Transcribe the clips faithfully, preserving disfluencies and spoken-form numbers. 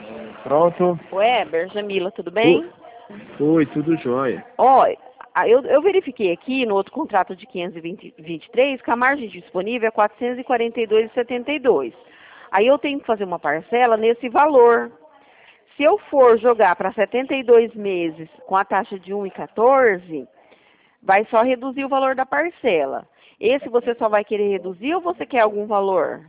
Pronto. Weber, Jamila, tudo bem? Oi, tudo jóia. Ó, a- eu, eu verifiquei aqui no outro contrato de quinhentos e vinte e três que a margem disponível é quatrocentos e quarenta e dois reais e setenta e dois centavos. Aí eu tenho que fazer uma parcela nesse valor. Se eu for jogar para setenta e dois meses com a taxa de um vírgula quatorze, vai só reduzir o valor da parcela. Esse você só vai querer reduzir ou você quer algum valor?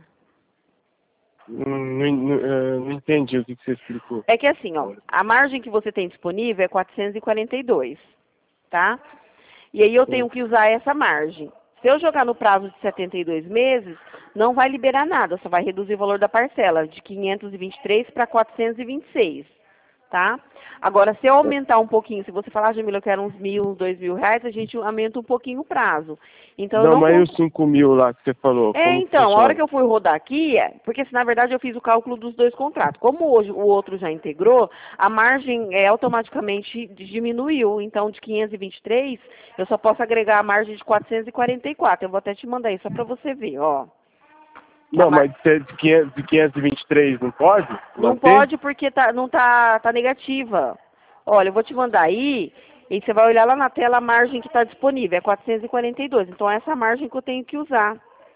Hum, Não, não, eh, não entendi o que que você explicou. É que assim, ó, a margem que você tem disponível é quatrocentos e quarenta e dois, tá? E aí eu tenho que usar essa margem. Se eu jogar no prazo de setenta e dois meses, não vai liberar nada, só vai reduzir o valor da parcela de quinhentos e vinte e três para quatrocentos e vinte e seis, tá? Agora, se eu aumentar um pouquinho, se você falar, ah, Jamila, eu quero uns mil, dois mil reais, a gente aumenta um pouquinho o prazo. Então, eu Não, não mas e consigo. os cinco mil lá que você falou, É, como que então, a hora funciona? que eu fui rodar aqui, é, porque se na verdade eu fiz o cálculo dos dois contratos. Como hoje o outro já integrou, a margem é, automaticamente diminuiu. Então, de quinhentos e vinte e três, eu só posso agregar a margem de quatrocentos e quarenta e quatro. Eu vou até te mandar aí, só para você ver, ó. Que a Não, mar... mas de de quinhentos de quinhentos e vinte e três não pode Não manter? pode porque tá, não tá, tá negativa. Olha, eu vou te mandar aí, e você vai olhar lá na tela a margem que está disponível, é quatrocentos e quarenta e dois. Então, é essa margem que eu tenho que usar.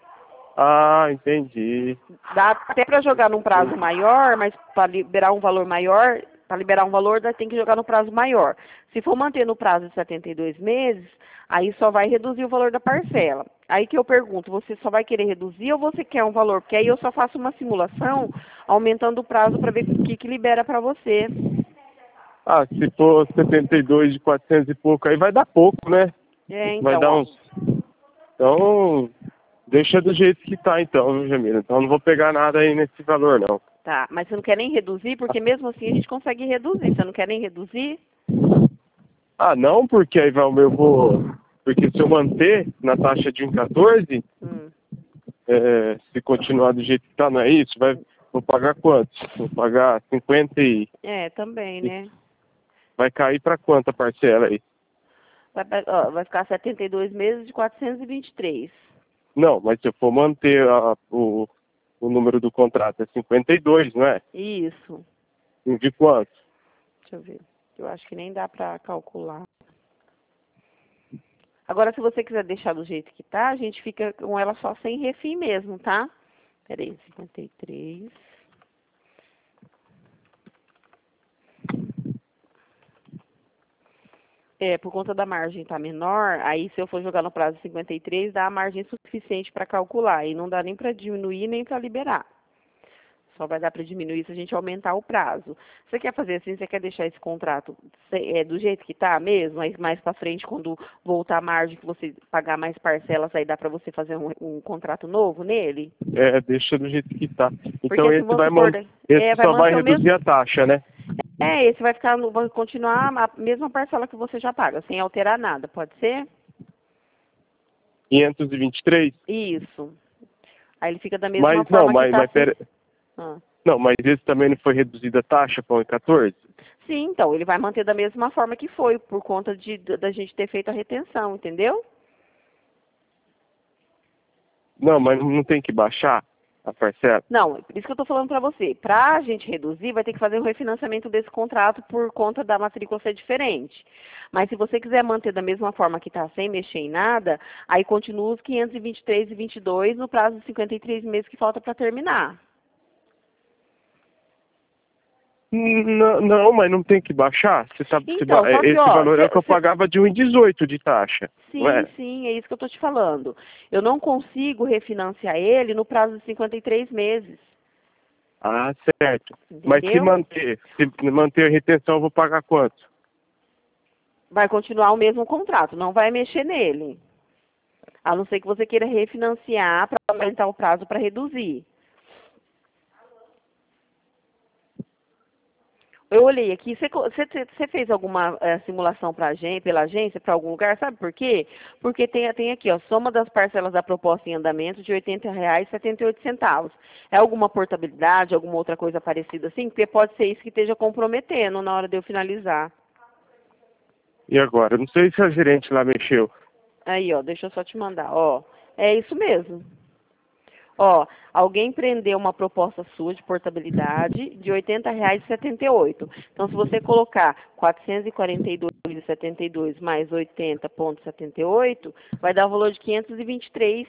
Ah, entendi. Dá até para jogar num prazo maior, mas para liberar um valor maior, para liberar um valor, dá- tem que jogar no prazo maior. Se for manter no prazo de setenta e dois meses, aí só vai reduzir o valor da parcela. Aí que eu pergunto, você só vai querer reduzir ou você quer um valor? Porque aí eu só faço uma simulação aumentando o prazo para ver o que, que libera para você. Ah, se for setenta e dois de quatrocentos e pouco, aí vai dar pouco, né? É, Vai então, dar ó. uns... Então, deixa do jeito que tá então, viu, Jamila? Então não vou pegar nada aí nesse valor, não. Tá, mas você não quer nem reduzir, porque mesmo assim a gente consegue reduzir. Você não quer nem reduzir? Ah, não, porque aí vai, eu vou... Porque se eu manter na taxa de um vírgula quatorze, Hum. é, se continuar do jeito que tá, não é isso? Vai, vou pagar quanto? Vou pagar cinquenta e... É, também, né? Vai cair para quanto a parcela aí? Vai, pe- ó, vai ficar setenta e dois meses de quatrocentos e vinte e três. Não, mas se eu for manter a- o, o número do contrato é cinquenta e dois, não é? Isso. De quanto? Deixa eu ver. Eu acho que nem dá pra calcular. Agora, se você quiser deixar do jeito que tá, a gente fica com ela só sem refim mesmo, tá? Peraí, cinquenta e três. É, por conta da margem tá menor, aí se eu for jogar no prazo de cinquenta e três, dá a margem suficiente para calcular. E não dá nem para diminuir, nem para liberar. Só vai dar para diminuir se a gente aumentar o prazo. Você quer fazer assim, você quer deixar esse contrato é, do jeito que está mesmo, aí mais para frente, quando voltar a margem, que você pagar mais parcelas, aí dá para você fazer um, um contrato novo nele? É, deixa do jeito que tá. Então Porque se esse vamos vai supor, man... né, esse é, vai só vai manter o reduzir mesmo. a taxa, né? É, esse vai ficar, no- vai continuar a mesma parcela que você já paga, sem alterar nada, pode ser? quinhentos e vinte e três? Isso. Aí ele fica da mesma Mas não, forma que mas, está mas assim. pera... Ah. Não, mas esse também não foi reduzido a taxa para um vírgula quatorze? Sim, então, ele vai manter da mesma forma que foi, por conta de, da gente ter feito a retenção, entendeu? Não, mas não tem que baixar a parcela? Não, por isso que eu estou falando para você. Para a gente reduzir, vai ter que fazer um refinanciamento desse contrato por conta da matrícula ser diferente. Mas se você quiser manter da mesma forma que está, sem mexer em nada, aí continua os quinhentos e vinte e três e vinte e dois no prazo de cinquenta e três meses que falta para terminar. Não, não, mas não tem que baixar. Você tá, você ba- Então, só que, esse ó, valor é o que cê, eu cê, pagava de um vírgula dezoito de taxa, não sim, é? sim, é isso que eu estou te falando. Eu não consigo refinanciar ele no prazo de cinquenta e três meses, Ah, certo. Mas se entendeu? manter, se manter a retenção, eu vou pagar quanto? Vai continuar o mesmo contrato, não vai mexer nele. A não ser que você queira refinanciar para aumentar o prazo para reduzir. Eu olhei aqui, você, você, você fez alguma é, simulação pra gente, pela agência, para algum lugar, sabe por quê? Porque tem, tem aqui, ó, soma das parcelas da proposta em andamento de oitenta reais e setenta e oito centavos. É alguma portabilidade, alguma outra coisa parecida assim? Porque pode ser isso que esteja comprometendo na hora de eu finalizar. E agora? Não sei se a gerente lá mexeu. Aí, ó, deixa eu só te mandar, ó. É isso mesmo. Ó, alguém prendeu uma proposta sua de portabilidade de oitenta reais e setenta e oito. Então, se você colocar quatrocentos e quarenta e dois vírgula setenta e dois mais oitenta vírgula setenta e oito, vai dar o valor de quinhentos e vinte e três.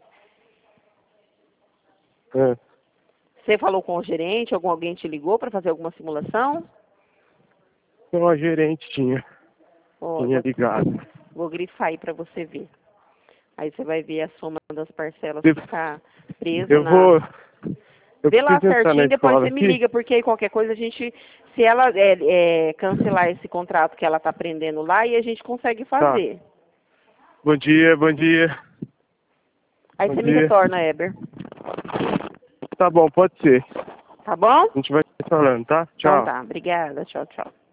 É. Você falou com o gerente? Algum, alguém te ligou para fazer alguma simulação? Então a gerente tinha, Ó, tinha vou, ligado. vou grifar aí para você ver. Aí você vai ver a soma das parcelas Eu, ficar presa eu na... vou... Eu Vê lá preciso entrar na certinho, depois escola você me aqui. liga, porque aí qualquer coisa a gente, se ela é, é, cancelar esse contrato que ela está prendendo lá, e a gente consegue Tá. fazer. Bom dia, bom dia. Aí Bom você me dia. retorna, Eber. Tá bom, pode ser. Tá bom? A gente vai falando, tá? Então Tchau. tá, obrigada, tchau, tchau.